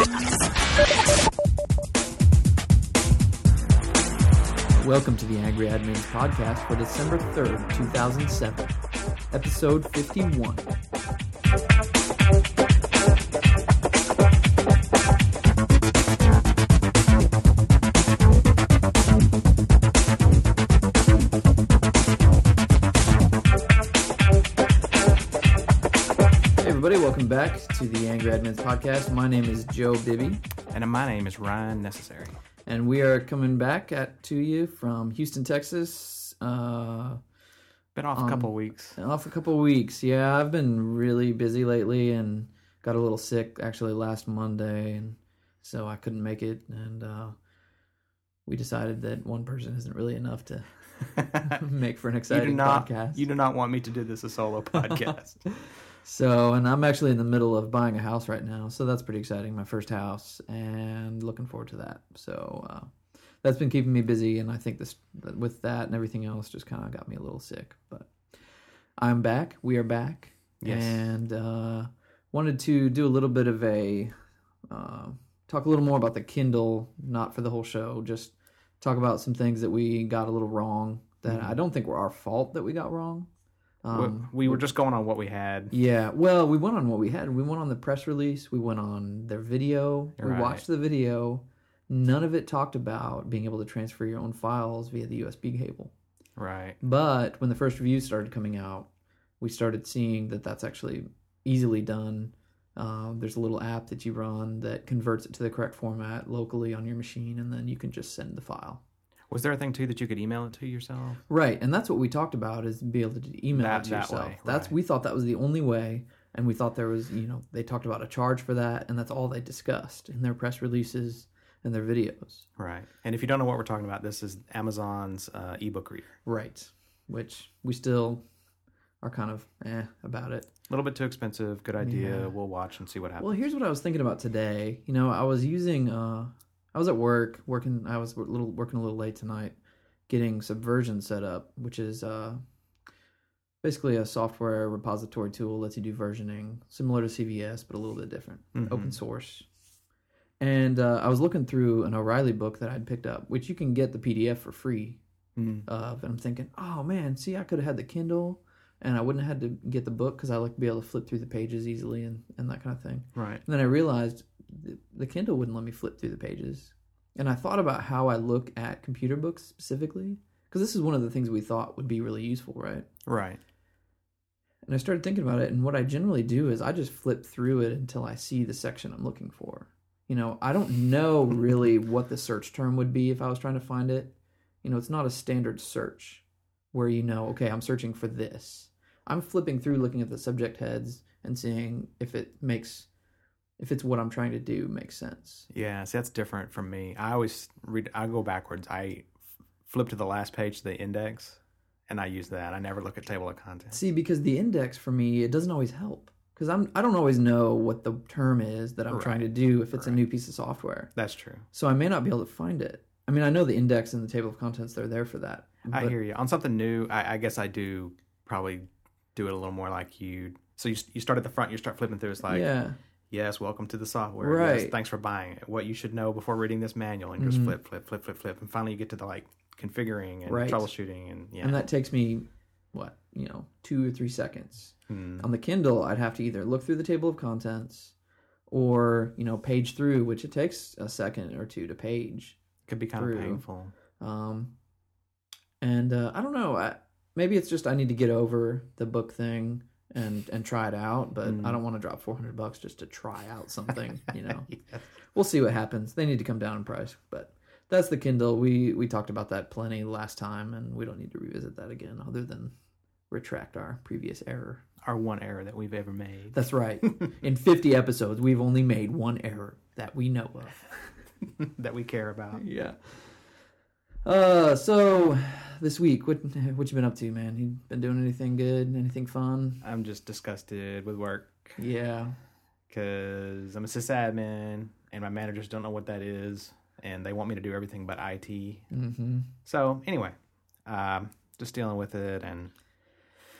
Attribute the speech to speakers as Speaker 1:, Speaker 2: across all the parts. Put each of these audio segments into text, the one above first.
Speaker 1: Welcome to the Angry Admins podcast for December 3rd, 2007, episode 51. Hey everybody, welcome back to the Angry Admins podcast. My name is Joe Bibby.
Speaker 2: And my name is Ryan Necessary.
Speaker 1: And we are coming back to you from Houston, Texas.
Speaker 2: Been off a couple of weeks.
Speaker 1: Off a couple of weeks. Yeah, I've been really busy lately and got a little sick actually last Monday, and so I couldn't make it. And we decided that one person isn't really enough to make for an exciting podcast.
Speaker 2: You do not want me to do this a solo podcast.
Speaker 1: So, and I'm actually in the middle of buying a house right now, so that's pretty exciting. My first house, and looking forward to that. So that's been keeping me busy, and I think this, with that and everything else, just kind of got me a little sick. But I'm back. We are back.
Speaker 2: Yes.
Speaker 1: And wanted to do a little bit of a talk a little more about the Kindle, not for the whole show, just talk about some things that we got a little wrong that I don't think were our fault that we got wrong.
Speaker 2: We were just going on what we had.
Speaker 1: Yeah, well, we went on what we had. We went on the press release. We went on their video. We watched the video. None of it talked about being able to transfer your own files via the USB cable.
Speaker 2: Right.
Speaker 1: But when the first reviews started coming out, we started seeing that that's actually easily done. There's a little app that you run that converts it to the correct format locally on your machine, and then you can just send the file.
Speaker 2: Was there a thing, too, that you could email it to yourself?
Speaker 1: Right, and that's what we talked about, is be able to email it to yourself.
Speaker 2: Way,
Speaker 1: right. We thought that was the only way, and we thought there was, they talked about a charge for that, and that's all they discussed in their press releases and their videos.
Speaker 2: Right, and if you don't know what we're talking about, this is Amazon's ebook reader.
Speaker 1: Right, which we still are kind of about it.
Speaker 2: A little bit too expensive, good idea, We'll watch and see what happens.
Speaker 1: Well, here's what I was thinking about today. I was using... I was at work working. I was working a little late tonight, getting Subversion set up, which is basically a software repository tool. Lets you do versioning, similar to CVS, but a little bit different, open source. And I was looking through an O'Reilly book that I'd picked up, which you can get the PDF for free of. And I'm thinking, oh man, see, I could have had the Kindle, and I wouldn't have had to get the book because I like to be able to flip through the pages easily and that kind of thing.
Speaker 2: Right.
Speaker 1: And then I realized the Kindle wouldn't let me flip through the pages. And I thought about how I look at computer books specifically, because this is one of the things we thought would be really useful, right?
Speaker 2: Right.
Speaker 1: And I started thinking about it, and what I generally do is I just flip through it until I see the section I'm looking for. I don't know really what the search term would be if I was trying to find it. It's not a standard search where okay, I'm searching for this. I'm flipping through, looking at the subject heads and seeing if it's what I'm trying to do makes sense.
Speaker 2: Yeah, see, that's different from me. I go backwards. I flip to the last page of the index, and I use that. I never look at table of contents.
Speaker 1: See, because the index for me, it doesn't always help. Because I don't always know what the term is that I'm trying to do if it's a new piece of software.
Speaker 2: That's true.
Speaker 1: So I may not be able to find it. I mean, I know the index and the table of contents, they're there for that.
Speaker 2: I hear you. On something new, I guess I do probably do it a little more like you. So you start at the front, you start flipping through, it's like... Yeah. Yes, welcome to the software.
Speaker 1: Right.
Speaker 2: Yes, thanks for buying it. What you should know before reading this manual, and just flip. And finally you get to the configuring and troubleshooting.
Speaker 1: And that takes me, 2 or 3 seconds. On the Kindle, I'd have to either look through the table of contents or, page through, which it takes a second or two to page.
Speaker 2: Could be kind of painful.
Speaker 1: And I don't know. Maybe it's just I need to get over the book thing and try it out, but I don't want to drop $400 just to try out something, Yes. We'll see what happens. They need to come down in price, but that's the Kindle. We talked about that plenty last time, and we don't need to revisit that again other than retract our previous error.
Speaker 2: Our one error that we've ever made.
Speaker 1: That's right. In 50 episodes, we've only made one error that we know of.
Speaker 2: That we care about.
Speaker 1: Yeah. So this week, what you been up to, man? You been doing anything good? Anything fun?
Speaker 2: I'm just disgusted with work.
Speaker 1: Yeah.
Speaker 2: Because I'm a sysadmin, and my managers don't know what that is, and they want me to do everything but IT.
Speaker 1: Mm-hmm.
Speaker 2: So anyway, just dealing with it, and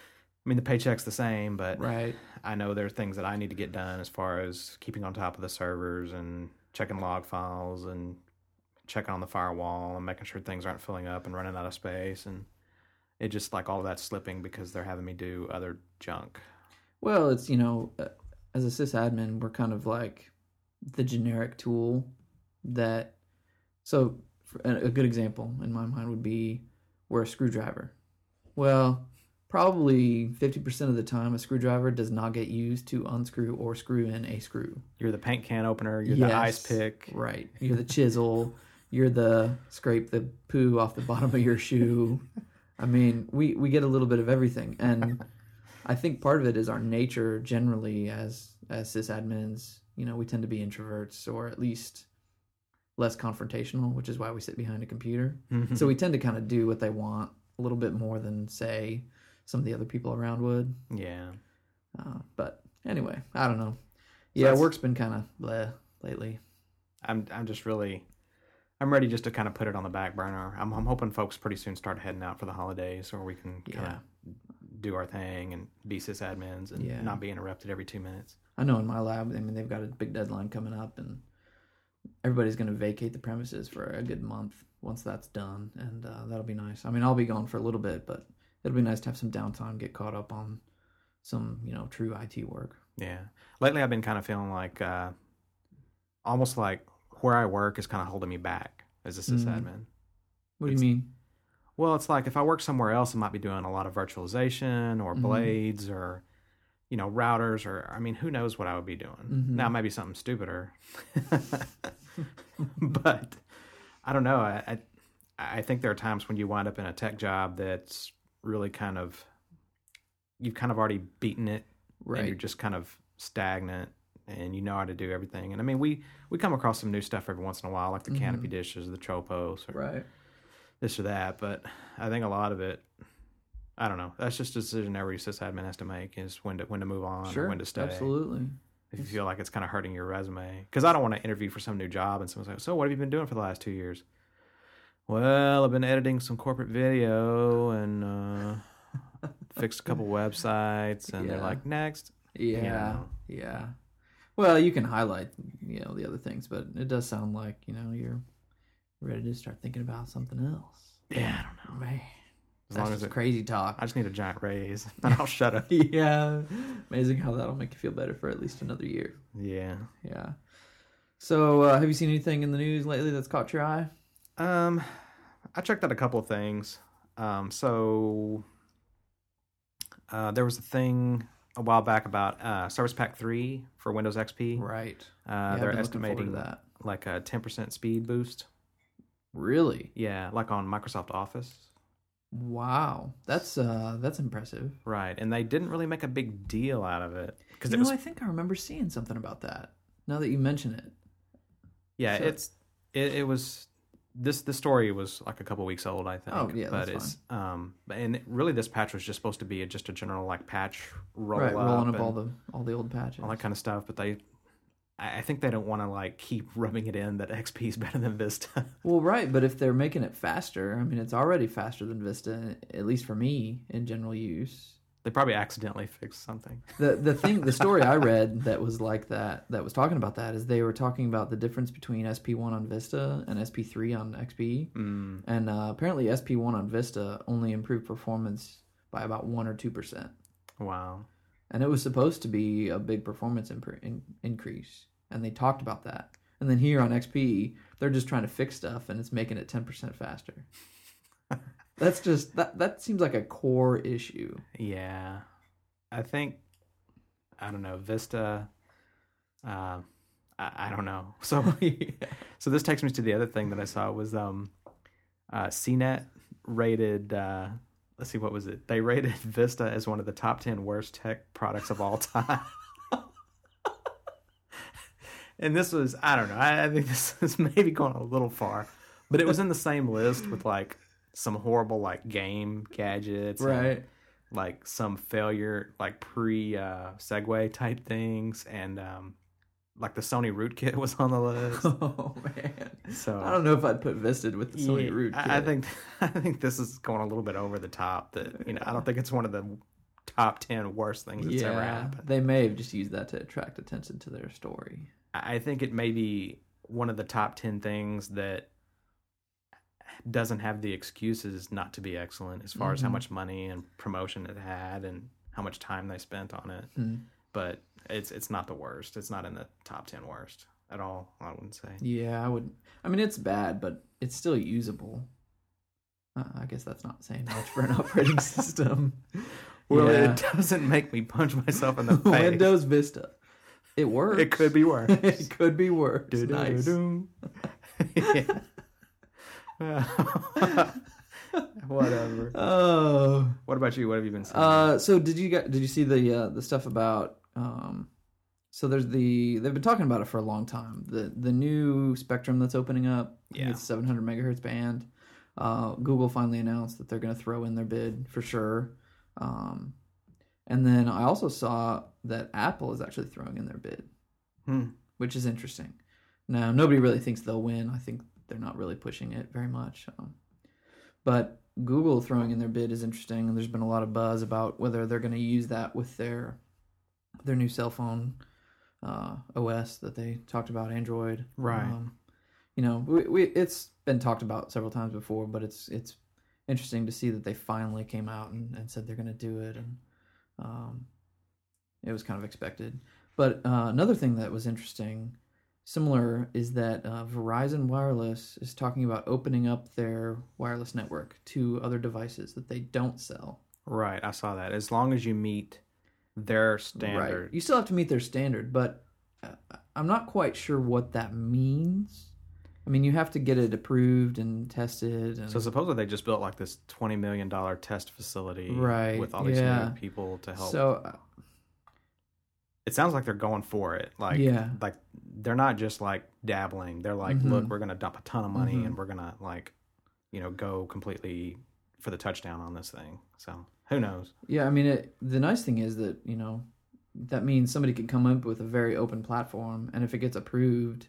Speaker 2: I mean, the paycheck's the same, but
Speaker 1: right.
Speaker 2: I know there are things that I need to get done as far as keeping on top of the servers and checking log files and checking on the firewall and making sure things aren't filling up and running out of space. And it just like all of that's slipping because they're having me do other junk.
Speaker 1: Well, it's, as a sysadmin, we're kind of like the generic tool that, so a good example in my mind would be we're a screwdriver. Well, probably 50% of the time, a screwdriver does not get used to unscrew or screw in a screw.
Speaker 2: You're the paint can opener. You're the ice pick.
Speaker 1: Right. You're the chisel. You're the scrape the poo off the bottom of your shoe. I mean, we get a little bit of everything. And I think part of it is our nature generally as sysadmins. We tend to be introverts, or at least less confrontational, which is why we sit behind a computer. Mm-hmm. So we tend to kind of do what they want a little bit more than, say, some of the other people around would.
Speaker 2: Yeah.
Speaker 1: But anyway, I don't know. Yeah, work's been kind of bleh lately.
Speaker 2: I'm ready just to kind of put it on the back burner. I'm hoping folks pretty soon start heading out for the holidays, or we can kind of do our thing and be sysadmins and not be interrupted every 2 minutes.
Speaker 1: I know in my lab, I mean, they've got a big deadline coming up, and everybody's going to vacate the premises for a good month once that's done, and that'll be nice. I mean, I'll be gone for a little bit, but it'll be nice to have some downtime, get caught up on some, true IT work.
Speaker 2: Yeah. Lately, I've been kind of feeling like almost like where I work is kind of holding me back as a sysadmin.
Speaker 1: What do you mean?
Speaker 2: Well, it's like if I work somewhere else, I might be doing a lot of virtualization or blades or, routers, or, I mean, who knows what I would be doing. Mm-hmm. Now, maybe something stupider. But I don't know. I think there are times when you wind up in a tech job that's really you've kind of already beaten it. Right. And you're just kind of stagnant and you know how to do everything. And I mean, we come across some new stuff every once in a while, like the Canopy dishes, the Tropos, or this or that. But I think a lot of it, I don't know. That's just a decision every sysadmin has to make, is when to move on or when to stay.
Speaker 1: Absolutely.
Speaker 2: If you feel like it's kind of hurting your resume. Because I don't want to interview for some new job and someone's like, so what have you been doing for the last 2 years? Well, I've been editing some corporate video and fixed a couple websites. And they're like, next.
Speaker 1: Yeah. Yeah. Well, you can highlight, the other things, but it does sound like, you're ready to start thinking about something else.
Speaker 2: Yeah, I don't know.
Speaker 1: Man. That's just crazy talk.
Speaker 2: I just need a giant raise, and I'll shut up.
Speaker 1: Yeah. Amazing how that'll make you feel better for at least another year.
Speaker 2: Yeah.
Speaker 1: Yeah. So, have you seen anything in the news lately that's caught your eye?
Speaker 2: I checked out a couple of things. So there was a thing a while back about Service Pack 3 for Windows XP.
Speaker 1: Right.
Speaker 2: They're estimating that like a 10% speed boost.
Speaker 1: Really?
Speaker 2: Yeah, like on Microsoft Office.
Speaker 1: Wow, that's impressive.
Speaker 2: Right, and they didn't really make a big deal out of it
Speaker 1: because I think I remember seeing something about that. Now that you mention it.
Speaker 2: Yeah, so, it was this story was like a couple weeks old, I think.
Speaker 1: Oh yeah,
Speaker 2: but
Speaker 1: that's
Speaker 2: fine. And really, this patch was just supposed to be just a general like patch
Speaker 1: rolling up all the old patches,
Speaker 2: all that kind of stuff. But I think they don't want to like keep rubbing it in that XP is better than Vista. Well,
Speaker 1: right, but if they're making it faster, I mean, it's already faster than Vista, at least for me in general use.
Speaker 2: They probably accidentally fixed something.
Speaker 1: The story I read that was like that was talking about that, is they were talking about the difference between SP1 on Vista and SP3 on XP. And apparently SP1 on Vista only improved performance by about 1 or 2%.
Speaker 2: Wow.
Speaker 1: And it was supposed to be a big performance increase. And they talked about that. And then here on XP, they're just trying to fix stuff, and it's making it 10% faster. That's just, that seems like a core issue.
Speaker 2: Yeah. I don't know, Vista, I don't know. So this takes me to the other thing that I saw was CNET rated, let's see, what was it? They rated Vista as one of the top 10 worst tech products of all time. And this was, I don't know, I think this is maybe going a little far, but it was in the same list with like some horrible like game gadgets,
Speaker 1: right?
Speaker 2: And, like some failure, like pre-Segway type things, and like the Sony rootkit was on the list.
Speaker 1: Oh man!
Speaker 2: So
Speaker 1: I don't know if I'd put Vista with the Sony rootkit.
Speaker 2: I think this is going a little bit over the top. That I don't think it's one of the top 10 worst things that's ever happened.
Speaker 1: They may have just used that to attract attention to their story.
Speaker 2: I think it may be one of the top 10 things that doesn't have the excuses not to be excellent as far as how much money and promotion it had and how much time they spent on it. But it's not the worst. It's not in the top 10 worst at all, I wouldn't say.
Speaker 1: Yeah, I would. I mean, it's bad, but it's still usable. I guess that's not saying much for an operating system.
Speaker 2: Well, it doesn't make me punch myself in the face.
Speaker 1: Windows Vista. It works.
Speaker 2: It could be worse.
Speaker 1: It could be worse. Nice.
Speaker 2: Whatever.
Speaker 1: Oh.
Speaker 2: What about you? What have you been seeing?
Speaker 1: So did you see the stuff about so they've been talking about it for a long time. The new spectrum that's opening up.
Speaker 2: Yeah.
Speaker 1: It's 700 megahertz band. Google finally announced that they're going to throw in their bid for sure. And then I also saw that Apple is actually throwing in their bid, which is interesting. Now, nobody really thinks they'll win. I think they're not really pushing it very much. But Google throwing in their bid is interesting, and there's been a lot of buzz about whether they're going to use that with their new cell phone OS that they talked about, Android.
Speaker 2: Right.
Speaker 1: It's been talked about several times before, but it's interesting to see that they finally came out and said they're going to do it, and it was kind of expected. But another thing that was interesting, similar, is that Verizon Wireless is talking about opening up their wireless network to other devices that they don't sell.
Speaker 2: Right, I saw that. As long as you meet their standard.
Speaker 1: Right. You still have to meet their standard, but I'm not quite sure what that means. I mean, you have to get it approved and tested. And...
Speaker 2: So supposedly they just built like this $20 million test facility with all these new people to help.
Speaker 1: So
Speaker 2: it sounds like they're going for it. Like they're not just like dabbling. They're like, look, we're going to dump a ton of money and we're going to go completely for the touchdown on this thing. So who knows? Yeah,
Speaker 1: I mean, the nice thing is that, that means somebody can come up with a very open platform, and if it gets approved,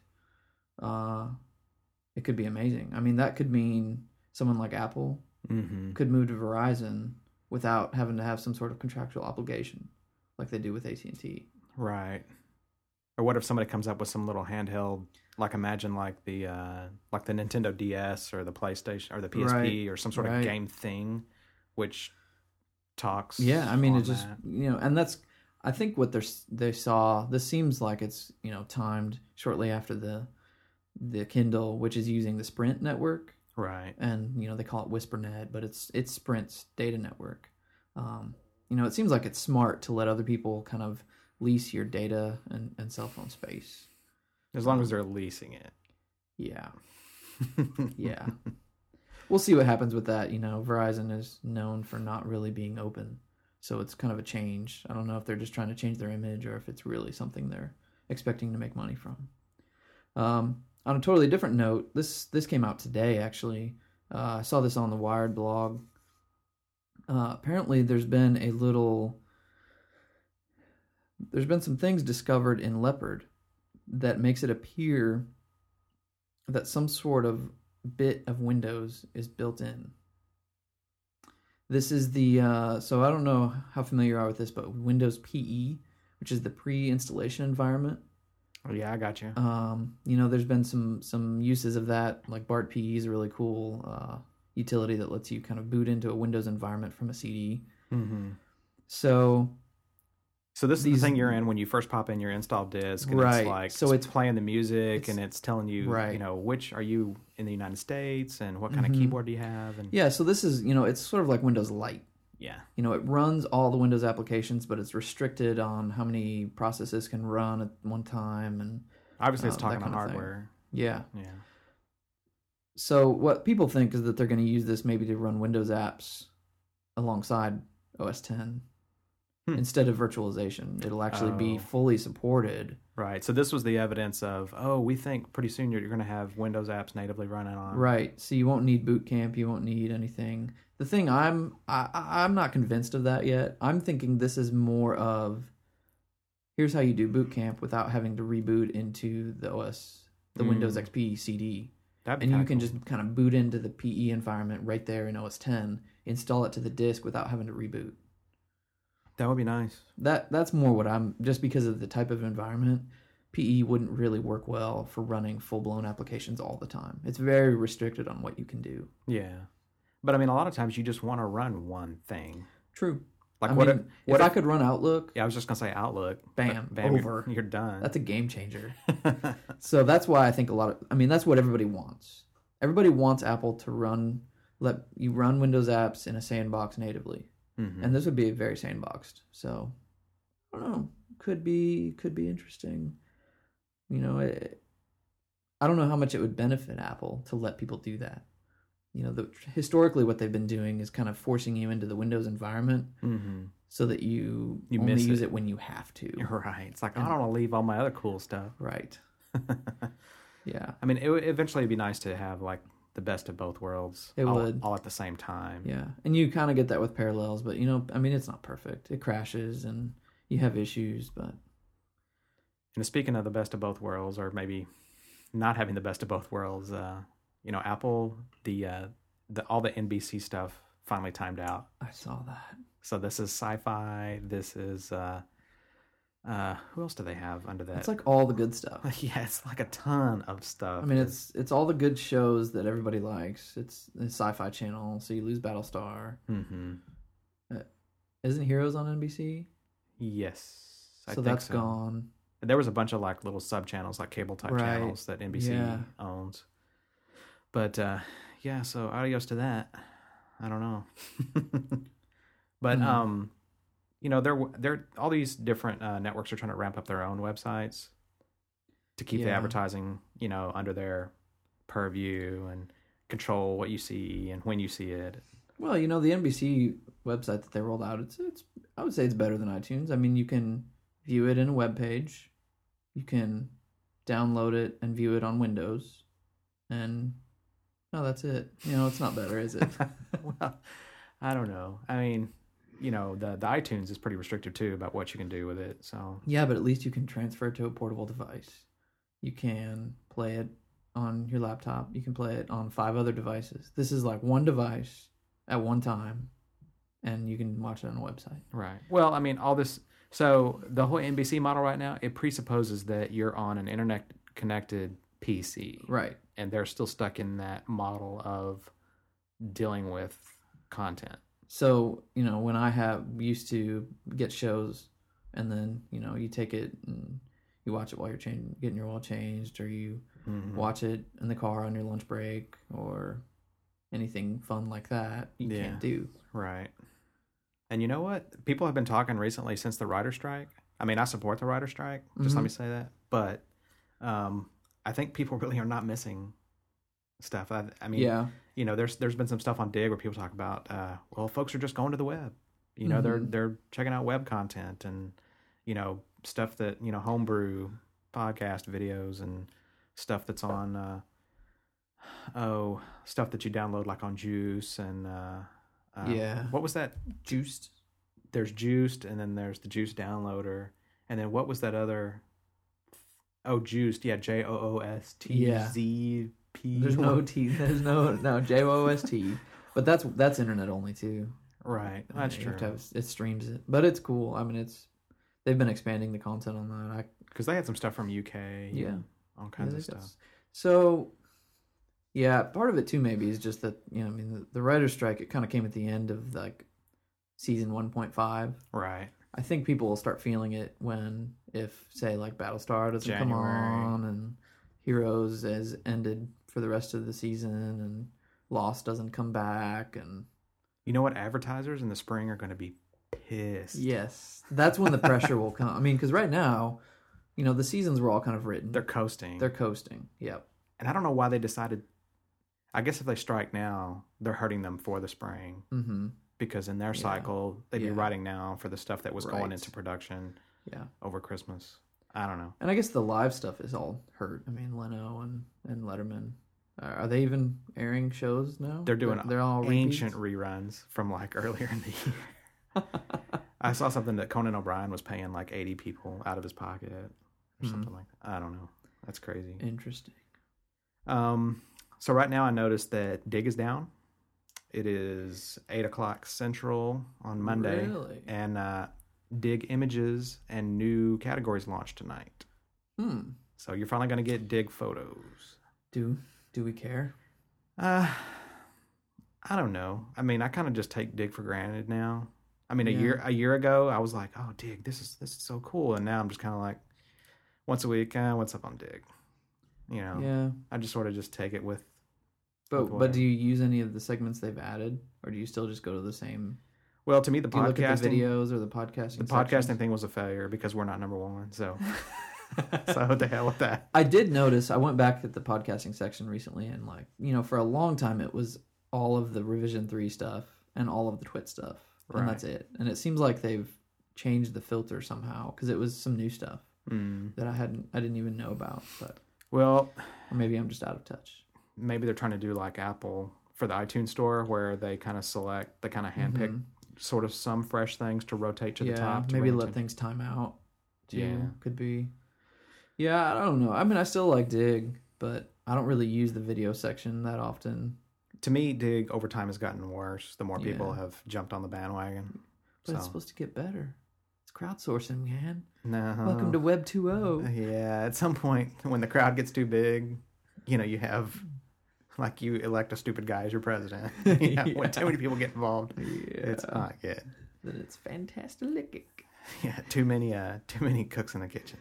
Speaker 1: it could be amazing. I mean, that could mean someone like Apple could move to Verizon without having to have some sort of contractual obligation like they do with AT&T.
Speaker 2: Right. Or what if somebody comes up with some little handheld, like imagine like the Nintendo DS or the PlayStation or the PSP or some sort of game thing, which talks.
Speaker 1: Yeah, I mean, it just, and that's, I think what they saw, this seems like it's, timed shortly after the Kindle, which is using the Sprint network.
Speaker 2: Right.
Speaker 1: And, they call it WhisperNet, but it's Sprint's data network. It seems like it's smart to let other people kind of lease your data and cell phone space.
Speaker 2: As long as they're leasing it.
Speaker 1: Yeah. Yeah. We'll see what happens with that. Verizon is known for not really being open. So it's kind of a change. I don't know if they're just trying to change their image or if it's really something they're expecting to make money from. On a totally different note, this came out today, actually. I saw this on the Wired blog. Apparently there's been some things discovered in Leopard that makes it appear that some sort of bit of Windows is built in. This is so I don't know how familiar you are with this, but Windows PE, which is the pre-installation environment.
Speaker 2: Oh yeah, I got you.
Speaker 1: There's been some uses of that, like BART PE is a really cool utility that lets you kind of boot into a Windows environment from a CD.
Speaker 2: Mm-hmm.
Speaker 1: So
Speaker 2: this is the thing you're in when you first pop in your install disk, and it's like it's playing the music and it's telling you, which are you in the United States and what kind of keyboard do you have? And
Speaker 1: yeah, so this is it's sort of like Windows Lite.
Speaker 2: Yeah,
Speaker 1: it runs all the Windows applications, but it's restricted on how many processes can run at one time, and
Speaker 2: obviously it's talking on hardware.
Speaker 1: Yeah. So what people think is that they're going to use this maybe to run Windows apps alongside OS X. Instead of virtualization. It'll actually be fully supported.
Speaker 2: Right. So this was the evidence of, we think pretty soon you're going to have Windows apps natively running on.
Speaker 1: Right. So you won't need Boot Camp. You won't need anything. The thing I'm not convinced of that yet. I'm thinking this is more of, here's how you do Boot Camp without having to reboot into the OS, the Windows XP CD. And you can just kind of boot into the PE environment right there in OS X, install it to the disk without having to reboot.
Speaker 2: That would be nice.
Speaker 1: That's more what I'm, just because of the type of environment. PE wouldn't really work well for running full-blown applications all the time. It's very restricted on what you can do.
Speaker 2: Yeah. But I mean, a lot of times you just want to run one thing.
Speaker 1: True.
Speaker 2: Like
Speaker 1: if I could run Outlook...
Speaker 2: Yeah, I was just going to say Outlook.
Speaker 1: Bam, over.
Speaker 2: You're done.
Speaker 1: That's a game changer. So that's why I think that's what everybody wants. Everybody wants Apple to let you run Windows apps in a sandbox natively. Mm-hmm. And this would be very sandboxed. So, I don't know. Could be interesting. You know, I don't know how much it would benefit Apple to let people do that. You know, historically what they've been doing is kind of forcing you into the Windows environment so that you only use it when you have to.
Speaker 2: Right. It's like, I don't want to leave all my other cool stuff.
Speaker 1: Right. Yeah.
Speaker 2: I mean, it would eventually be nice to have like the best of both worlds.
Speaker 1: It would.
Speaker 2: All at the same time.
Speaker 1: Yeah. And you kind of get that with Parallels, but you know, I mean, it's not perfect. It crashes and you have issues, but...
Speaker 2: And speaking of the best of both worlds, or maybe not having the best of both worlds, you know, Apple, all the NBC stuff finally timed out.
Speaker 1: I saw that.
Speaker 2: So this is Sci-Fi. This is who else do they have under that?
Speaker 1: It's like all the good stuff.
Speaker 2: Yeah, it's like a ton of stuff.
Speaker 1: I mean, it's all the good shows that everybody likes. It's the Sci-Fi Channel, so you lose Battlestar. Mm-hmm. Isn't Heroes on NBC?
Speaker 2: Yes,
Speaker 1: I think that's gone.
Speaker 2: There was a bunch of like little sub channels, like cable type channels that NBC owns. But yeah, so adios to that. I don't know. But you know, they're all these different networks are trying to ramp up their own websites to keep the advertising, you know, under their purview and control what you see and when you see it.
Speaker 1: Well, you know, the NBC website that they rolled out, it's I would say it's better than iTunes. I mean, you can view it in a web page. You can download it and view it on Windows. And, no, that's it. You know, it's not better, is it?
Speaker 2: Well, I don't know. I mean, you know, the iTunes is pretty restrictive, too, about what you can do with it. So
Speaker 1: yeah, but at least you can transfer it to a portable device. You can play it on your laptop. You can play it on 5 other devices. This is like one device at one time, and you can watch it on a website.
Speaker 2: Right. Well, I mean, all this... So the whole NBC model right now, it presupposes that you're on an internet-connected PC.
Speaker 1: Right.
Speaker 2: And they're still stuck in that model of dealing with content.
Speaker 1: So, you know, when I used to get shows, and then, you know, you take it and you watch it while you're getting your oil changed, or you watch it in the car on your lunch break, or anything fun like that, you can't do.
Speaker 2: Right. And you know what? People have been talking recently since the writer strike. I mean, I support the writer strike. Just let me say that. But I think people really are not missing stuff. I mean, you know, there's been some stuff on Dig where people talk about, well, folks are just going to the web. You know, they're checking out web content and, you know, stuff that, you know, homebrew podcast videos and stuff that's on, stuff that you download like on Juice and... what was that?
Speaker 1: Juiced.
Speaker 2: There's Juiced, and then there's the Juice downloader, and then what was that other? Oh, Juiced. Yeah, JOOSTZP.
Speaker 1: There's no T. There's no JOOST. But that's internet only too.
Speaker 2: Right. That's true.
Speaker 1: It streams it, but it's cool. I mean, they've been expanding the content on that.
Speaker 2: Because they had some stuff from UK.
Speaker 1: Yeah.
Speaker 2: All kinds of stuff.
Speaker 1: So. Yeah, part of it too maybe is just that, you know, I mean, the writer's strike, it kind of came at the end of like season 1.5.
Speaker 2: Right.
Speaker 1: I think people will start feeling it if say like Battlestar doesn't come on, and Heroes has ended for the rest of the season, and Lost doesn't come back, and
Speaker 2: you know what, advertisers in the spring are going to be pissed.
Speaker 1: Yes, that's when the pressure will come. I mean, because right now, you know, the seasons were all kind of written.
Speaker 2: They're coasting.
Speaker 1: Yep.
Speaker 2: And I don't know why they decided. I guess if they strike now, they're hurting them for the spring. Mm-hmm. Because in their cycle, they'd be writing now for the stuff that was going into production over Christmas. I don't know.
Speaker 1: And I guess the live stuff is all hurt. I mean, Leno and Letterman. Are they even airing shows now?
Speaker 2: They're doing they're all ancient reruns from like earlier in the year. I saw something that Conan O'Brien was paying like 80 people out of his pocket or something like that. I don't know. That's crazy.
Speaker 1: Interesting.
Speaker 2: So right now I noticed that Dig is down. It is 8:00 Central on Monday.
Speaker 1: Really?
Speaker 2: And Dig Images and new categories launched tonight. So you're finally going to get Dig Photos.
Speaker 1: Do we care?
Speaker 2: I don't know. I mean, I kind of just take Dig for granted now. I mean, a year ago, I was like, "Oh, Dig, this is so cool," and now I'm just kind of like, once a week, what's up on Dig? You know?
Speaker 1: Yeah.
Speaker 2: I just sort of just take it with.
Speaker 1: But do you use any of the segments they've added, or do you still just go to the same?
Speaker 2: Well, to me, the podcasting
Speaker 1: look at the videos or the podcasting.
Speaker 2: The podcasting thing was a failure because we're not number one. So, so what the hell with that?
Speaker 1: I did notice. I went back at the podcasting section recently, and for a long time, it was all of the Revision 3 stuff and all of the Twit stuff, and that's it. And it seems like they've changed the filter somehow because it was some new stuff that I didn't even know about. But or maybe I'm just out of touch.
Speaker 2: Maybe they're trying to do like Apple for the iTunes store, where they kind of handpick sort of some fresh things to rotate to the top.
Speaker 1: Maybe let things time out. Could be. Yeah, I don't know. I mean, I still like Dig, but I don't really use the video section that often.
Speaker 2: To me, Dig over time has gotten worse. The more people have jumped on the bandwagon.
Speaker 1: But it's supposed to get better. It's crowdsourcing, man.
Speaker 2: No.
Speaker 1: Welcome to Web 2.0.
Speaker 2: Yeah, at some point when the crowd gets too big, you have. Like you elect a stupid guy as your president. When too many people get involved, it's not good.
Speaker 1: Then it's fantastic.
Speaker 2: Yeah, too many cooks in the kitchen.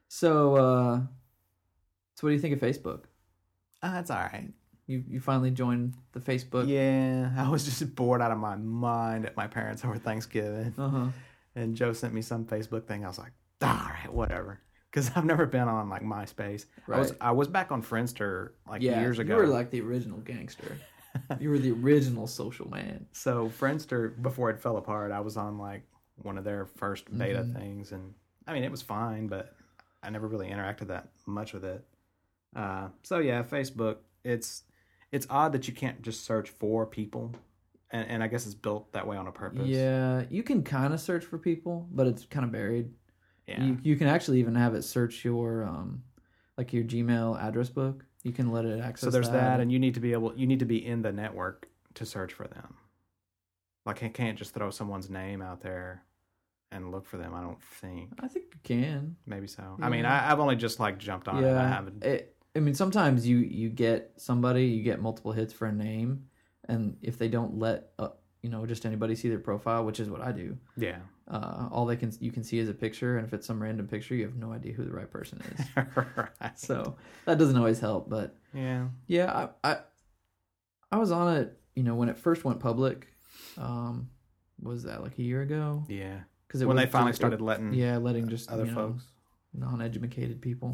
Speaker 1: So what do you think of Facebook?
Speaker 2: That's all right.
Speaker 1: You finally joined the Facebook.
Speaker 2: Yeah, I was just bored out of my mind at my parents over Thanksgiving, and Joe sent me some Facebook thing. I was like, all right, whatever. Because I've never been on like MySpace.
Speaker 1: Right.
Speaker 2: I was back on Friendster years ago.
Speaker 1: You were like the original gangster. You were the original social man.
Speaker 2: So Friendster, before it fell apart, I was on like one of their first beta things, and I mean it was fine, but I never really interacted that much with it. So yeah, Facebook. It's odd that you can't just search for people, and I guess it's built that way on a purpose.
Speaker 1: Yeah, you can kind of search for people, but it's kind of buried.
Speaker 2: Yeah.
Speaker 1: You can actually even have it search your your Gmail address book. You can let it access.
Speaker 2: So there's that, and you need to be in the network to search for them. Like I can't just throw someone's name out there and look for them. I don't think.
Speaker 1: I think you can.
Speaker 2: Maybe so.
Speaker 1: Yeah.
Speaker 2: I mean, I've only just jumped on it. I haven't.
Speaker 1: I mean, sometimes you get multiple hits for a name, and if they don't let just anybody see their profile, which is what I do.
Speaker 2: Yeah.
Speaker 1: All you can see is a picture, and if it's some random picture, you have no idea who the right person is.
Speaker 2: Right.
Speaker 1: So that doesn't always help, but yeah. I was on it, when it first went public. Was that like a year ago?
Speaker 2: Yeah.
Speaker 1: Because
Speaker 2: when they finally started letting
Speaker 1: just
Speaker 2: other folks,
Speaker 1: non-educated people.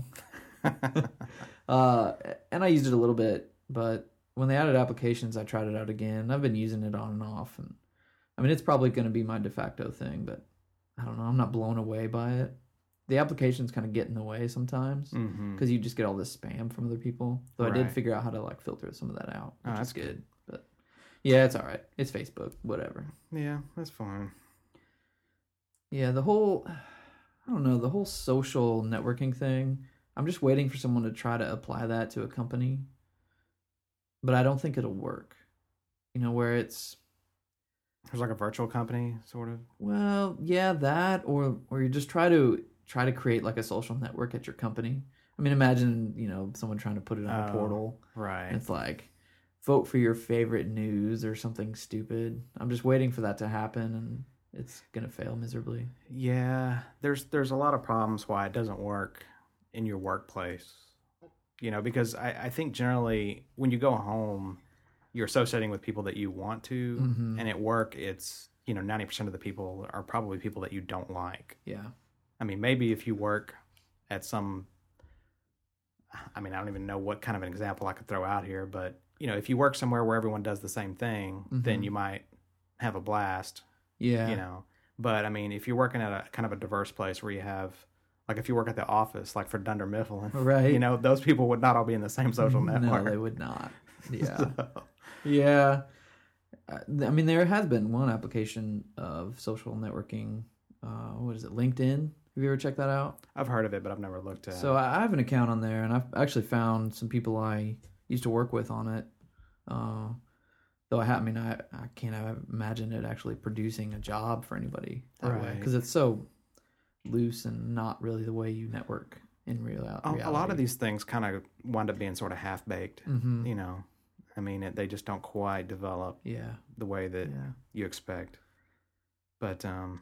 Speaker 1: And I used it a little bit, but when they added applications, I tried it out again. I've been using it on and off, and I mean, it's probably going to be my de facto thing, but I don't know. I'm not blown away by it. The applications kind of get in the way sometimes because you just get all this spam from other people. Though I did figure out how to filter some of that out, which is good. But yeah, it's all right. It's Facebook, whatever.
Speaker 2: Yeah, that's fine.
Speaker 1: Yeah, the whole social networking thing. I'm just waiting for someone to try to apply that to a company, but I don't think it'll work. Where it's
Speaker 2: there's like a virtual company, sort of.
Speaker 1: Well, yeah, that or you just try to create like a social network at your company. I mean, imagine someone trying to put it on a portal,
Speaker 2: right?
Speaker 1: And it's like vote for your favorite news or something stupid. I'm just waiting for that to happen, and it's gonna fail miserably.
Speaker 2: Yeah, there's a lot of problems why it doesn't work in your workplace, because I think generally when you go home, you're associating with people that you want to, and at work, it's 90% of the people are probably people that you don't like.
Speaker 1: Yeah,
Speaker 2: I mean, maybe if you work at some, I don't even know what kind of an example I could throw out here, but if you work somewhere where everyone does the same thing, then you might have a blast.
Speaker 1: Yeah,
Speaker 2: but I mean, if you're working at a kind of a diverse place where you have, like if you work at the office, like for Dunder Mifflin,
Speaker 1: right?
Speaker 2: Those people would not all be in the same social network.
Speaker 1: No, they would not. Yeah. Yeah. I mean, there has been one application of social networking. What is it? LinkedIn. Have you ever checked that out?
Speaker 2: I've heard of it, but I've never looked at it.
Speaker 1: So I have an account on there, and I've actually found some people I used to work with on it. The Though I can't imagine it actually producing a job for anybody that way,
Speaker 2: Right.
Speaker 1: because it's so loose and not really the way you network in reality.
Speaker 2: A lot of these things kind of wind up being sort of half baked.
Speaker 1: Mm-hmm.
Speaker 2: You know, I mean, they just don't quite develop the way that you expect. But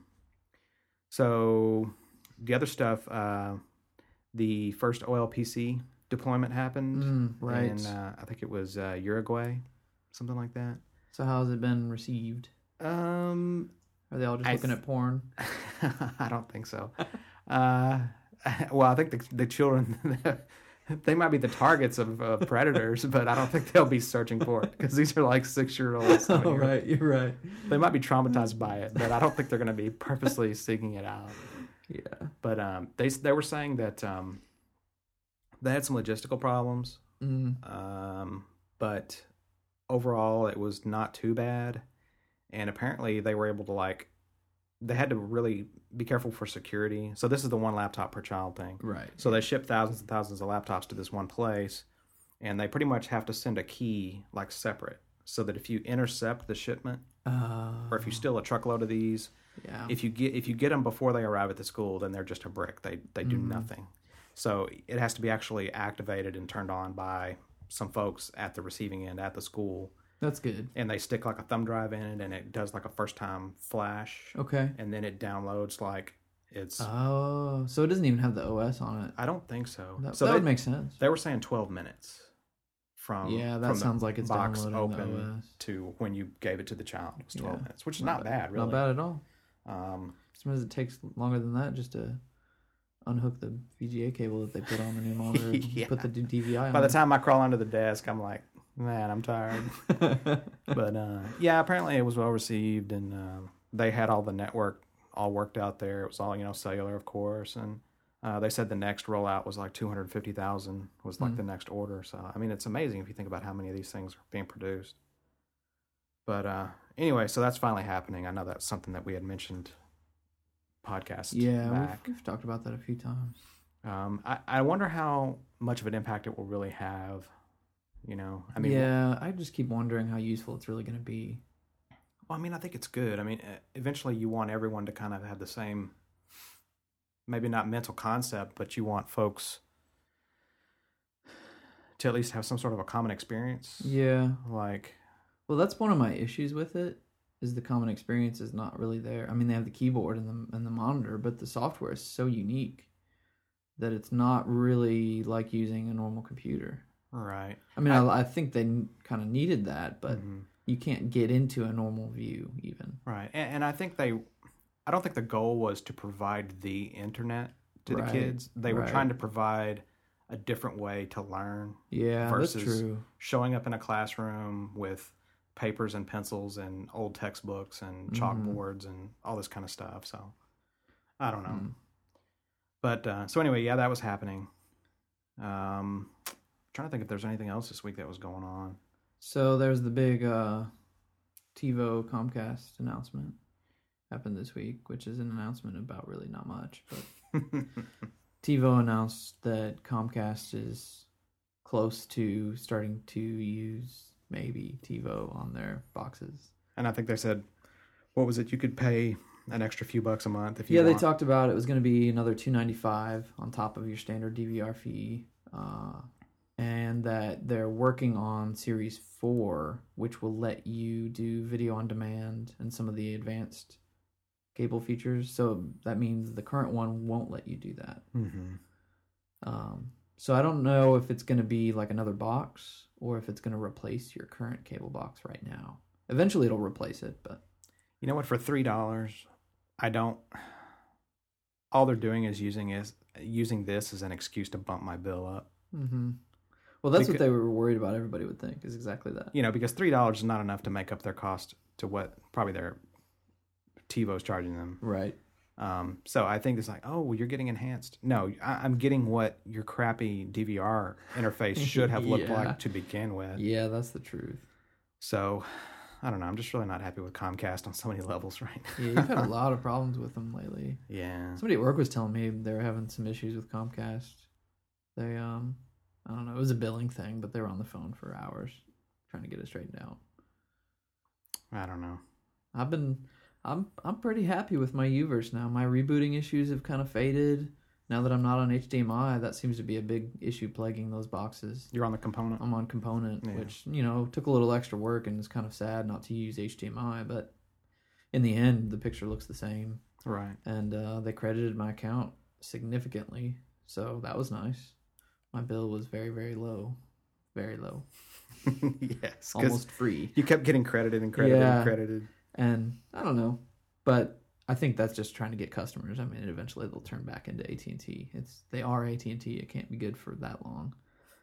Speaker 2: so the other stuff, the first OLPC deployment happened,
Speaker 1: right?
Speaker 2: And I think it was Uruguay, something like that.
Speaker 1: So how has it been received? Are they all just looking at porn?
Speaker 2: I don't think so. Well, I think the children, they might be the targets of predators, but I don't think they'll be searching for it because these are like 6-year-olds.
Speaker 1: Oh, right. You're right.
Speaker 2: They might be traumatized by it, but I don't think they're going to be purposely seeking it out.
Speaker 1: Yeah.
Speaker 2: But they were saying that they had some logistical problems, but overall it was not too bad. And apparently they were able to they had to really be careful for security. So this is the one laptop per child thing.
Speaker 1: Right.
Speaker 2: So they ship thousands and thousands of laptops to this one place, and they pretty much have to send a key separate, so that if you intercept the shipment, or if you steal a truckload of these, if you get them before they arrive at the school, then they're just a brick. They do nothing. So it has to be actually activated and turned on by some folks at the receiving end at the school.
Speaker 1: That's good.
Speaker 2: And they stick a thumb drive in it, and it does a first-time flash.
Speaker 1: Okay.
Speaker 2: And then it downloads it's...
Speaker 1: Oh, so it doesn't even have the OS on it.
Speaker 2: I don't think so.
Speaker 1: That would make sense.
Speaker 2: They were saying 12 minutes from
Speaker 1: sounds like it's
Speaker 2: box
Speaker 1: downloading
Speaker 2: open
Speaker 1: the OS.
Speaker 2: to when you gave it to the child. It was 12 minutes, which is not bad, really.
Speaker 1: Not bad at all. Sometimes it takes longer than that just to unhook the VGA cable that they put on the new monitor and put the DVI on.
Speaker 2: By the time I crawl under the desk, I'm like, man, I'm tired. But apparently it was well received, and they had all the network all worked out there. It was all cellular, of course, and they said the next rollout was 250,000 was the next order. So I mean, it's amazing if you think about how many of these things are being produced. But anyway, so that's finally happening. I know that's something that we had mentioned podcast back.
Speaker 1: We've talked about that a few times.
Speaker 2: I wonder how much of an impact it will really have. I mean,
Speaker 1: I just keep wondering how useful it's really going to be.
Speaker 2: Well, I mean, I think it's good. I mean, eventually you want everyone to kind of have the same, maybe not mental concept, but you want folks to at least have some sort of a common experience.
Speaker 1: Yeah.
Speaker 2: Well,
Speaker 1: that's one of my issues with it, is the common experience is not really there. I mean, they have the keyboard and the monitor, but the software is so unique that it's not really like using a normal computer.
Speaker 2: Right.
Speaker 1: I mean, I think they kind of needed that, but you can't get into a normal view even.
Speaker 2: Right. And I don't think the goal was to provide the internet to the kids. They were trying to provide a different way to learn.
Speaker 1: Yeah,
Speaker 2: versus
Speaker 1: that's true.
Speaker 2: Showing up in a classroom with papers and pencils and old textbooks and chalkboards and all this kind of stuff. So I don't know. But so anyway, that was happening. Trying to think if there's anything else this week that was going on. So
Speaker 1: there's the big TiVo Comcast announcement happened this week, which is an announcement about really not much. But TiVo announced that Comcast is close to starting to use maybe TiVo on their boxes.
Speaker 2: And I think they said, what was it? You could pay an extra few bucks a month if you want.
Speaker 1: They talked about it was going to be another $295 on top of your standard DVR fee. And that they're working on Series 4, which will let you do video on demand and some of the advanced cable features. So that means the current one won't let you do that. So I don't know if it's going to be like another box or if it's going to replace your current cable box right now. Eventually it'll replace it, but...
Speaker 2: You know what? For $3, all they're doing is using this as an excuse to bump my bill up.
Speaker 1: Mm-hmm. Well, that's what they were worried about. Everybody would think is exactly that.
Speaker 2: Because $3 is not enough to make up their cost to what probably their TiVo's charging them.
Speaker 1: Right.
Speaker 2: So I think it's you're getting enhanced. No, I'm getting what your crappy DVR interface should have looked like to begin with.
Speaker 1: Yeah, that's the truth.
Speaker 2: So I don't know. I'm just really not happy with Comcast on so many levels right now.
Speaker 1: Yeah, you've had a lot of problems with them lately.
Speaker 2: Yeah.
Speaker 1: Somebody at work was telling me they were having some issues with Comcast. They I don't know, it was a billing thing, but they were on the phone for hours trying to get it straightened out.
Speaker 2: I don't know.
Speaker 1: I'm pretty happy with my UVerse now. My rebooting issues have kind of faded. Now that I'm not on HDMI, that seems to be a big issue plaguing those boxes.
Speaker 2: You're on the component?
Speaker 1: I'm on component,
Speaker 2: Yeah.
Speaker 1: which, took a little extra work and it's kind of sad not to use HDMI, but in the end, the picture looks the same.
Speaker 2: Right.
Speaker 1: And they credited my account significantly, so that was nice. My bill was very, very low. Very low.
Speaker 2: Yes.
Speaker 1: Almost free.
Speaker 2: You kept getting credited and credited and credited.
Speaker 1: And I don't know, but I think that's just trying to get customers. I mean, eventually they'll turn back into AT&T. They are AT&T. It can't be good for that long.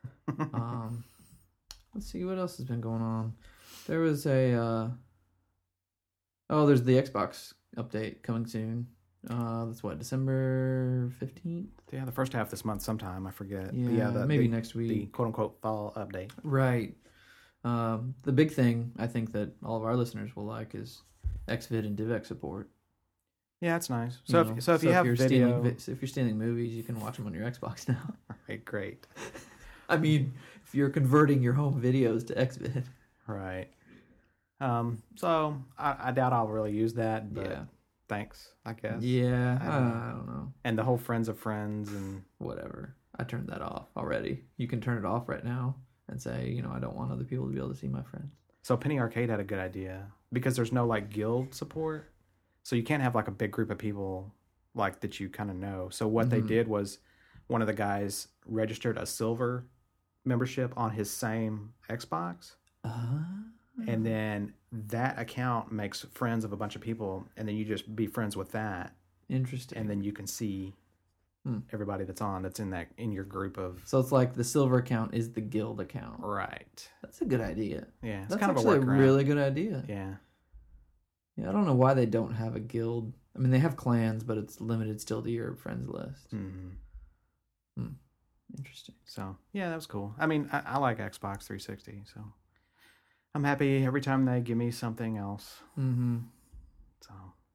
Speaker 1: Let's see what else has been going on. There was there's the Xbox update coming soon. That's what, December 15th?
Speaker 2: Yeah, the first half of this month sometime, I forget.
Speaker 1: Yeah,
Speaker 2: But
Speaker 1: maybe next week.
Speaker 2: The quote-unquote fall update.
Speaker 1: Right. The big thing I think that all of our listeners will like is XVID and DivX support.
Speaker 2: Yeah, it's nice. So if you have video...
Speaker 1: if you're stealing movies, you can watch them on your Xbox now.
Speaker 2: Right, great.
Speaker 1: I mean, if you're converting your home videos to XVID.
Speaker 2: Right. So I doubt I'll really use that, but
Speaker 1: yeah.
Speaker 2: Thanks, I guess.
Speaker 1: Yeah, I don't know.
Speaker 2: And the whole friends of friends and...
Speaker 1: Whatever. I turned that off already. You can turn it off right now and say, I don't want other people to be able to see my friends.
Speaker 2: So Penny Arcade had a good idea because there's no guild support. So you can't have a big group of people that you kind of know. So what they did was one of the guys registered a silver membership on his same Xbox. And then that account makes friends of a bunch of people, and then you just be friends with that.
Speaker 1: Interesting.
Speaker 2: And then you can see everybody that's in your group of...
Speaker 1: So it's like the silver account is the guild account.
Speaker 2: Right.
Speaker 1: That's a good idea.
Speaker 2: Yeah,
Speaker 1: that's kind of a really good idea.
Speaker 2: Yeah.
Speaker 1: Yeah, I don't know why they don't have a guild. I mean, they have clans, but it's limited still to your friends list. Interesting.
Speaker 2: So, yeah, that was cool. I mean, I like Xbox 360, so I'm happy every time they give me something else. So,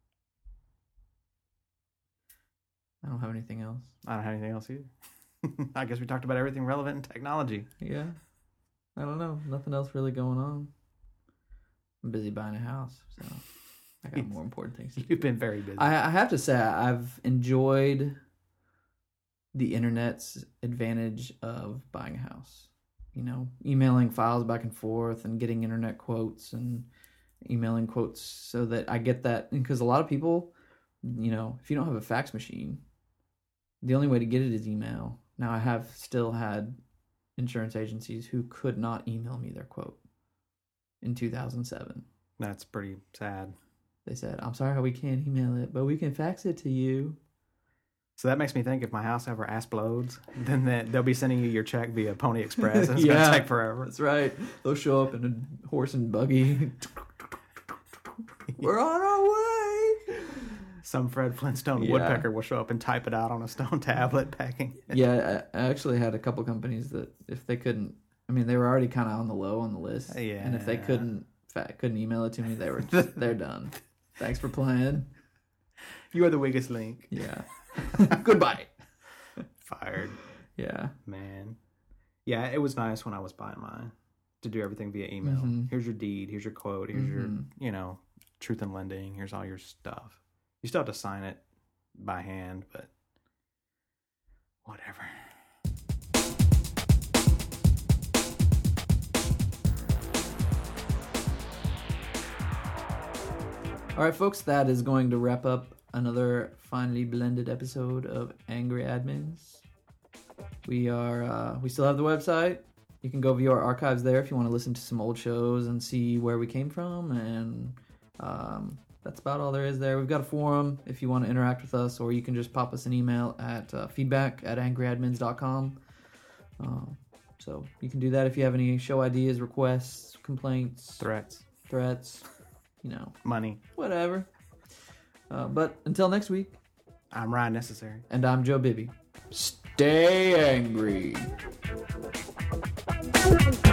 Speaker 1: I don't have anything else.
Speaker 2: I don't have anything else either. I guess we talked about everything relevant in technology.
Speaker 1: Yeah. I don't know. Nothing else really going on. I'm busy buying a house, so I got more important things to do.
Speaker 2: You've been very busy.
Speaker 1: I have to say, I've enjoyed the internet's advantage of buying a house. Emailing files back and forth and getting internet quotes and emailing quotes so that I get that. Because a lot of people, if you don't have a fax machine, the only way to get it is email. Now, I have still had insurance agencies who could not email me their quote in 2007.
Speaker 2: That's pretty sad.
Speaker 1: They said, I'm sorry we can't email it, but we can fax it to you.
Speaker 2: So that makes me think if my house ever explodes, then they'll be sending you your check via Pony Express. And it's going to take forever.
Speaker 1: That's right. They'll show up in a horse and buggy. We're on our way.
Speaker 2: Some Fred Flintstone woodpecker will show up and type it out on a stone tablet packing it.
Speaker 1: Yeah, I actually had a couple companies that if they couldn't, they were already kind of on the low on the list.
Speaker 2: Yeah.
Speaker 1: And if they couldn't email it to me, they're done. Thanks for playing.
Speaker 2: You are the weakest link.
Speaker 1: Yeah. Goodbye.
Speaker 2: Fired.
Speaker 1: Yeah.
Speaker 2: Man. Yeah, it was nice when I was buying mine to do everything via email. Here's your deed. Here's your quote. Here's your, truth in lending. Here's all your stuff. You still have to sign it by hand, but whatever.
Speaker 1: All right, folks, that is going to wrap up another finely blended episode of Angry Admins. We still have the website. You can go view our archives there if you want to listen to some old shows and see where we came from. And that's about all there is there. We've got a forum if you want to interact with us, or you can just pop us an email at feedback@angryadmins.com. So you can do that if you have any show ideas, requests, complaints,
Speaker 2: threats,
Speaker 1: money, whatever. But until next week,
Speaker 2: I'm Ryan Necessary.
Speaker 1: And I'm Joe Bibby. Stay angry.